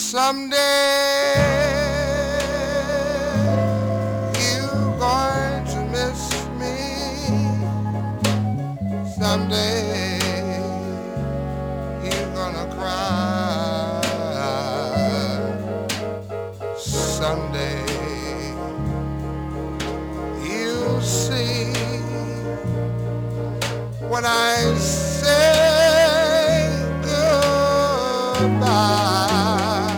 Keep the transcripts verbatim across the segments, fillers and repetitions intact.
you're going to miss me. Someday you're gonna cry. Someday you'll see when I say goodbye.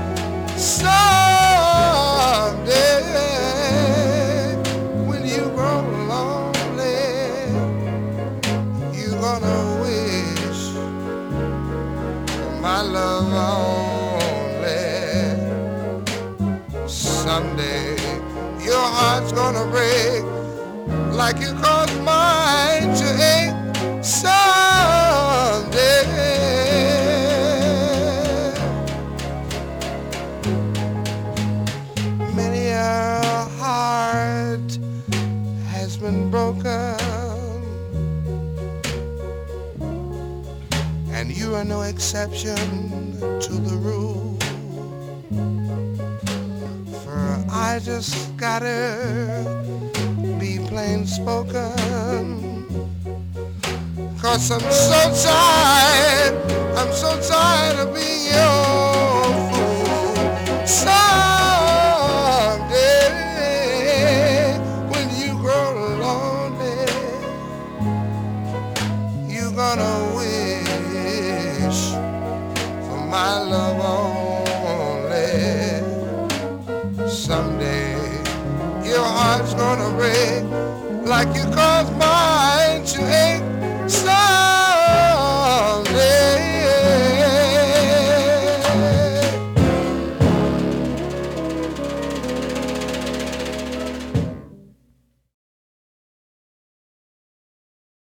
Someday when you grow lonely, you're gonna wish for my love only. Someday your heart's gonna break like you caused mine to ache. Someday many a heart has been broken, and you are no exception to the rule. For I just gotta be plain spoken, 'cause I'm so tired, I'm so tired of being your fool. Someday when you grow lonely, you're gonna wish for my love only. Someday your heart's gonna break like you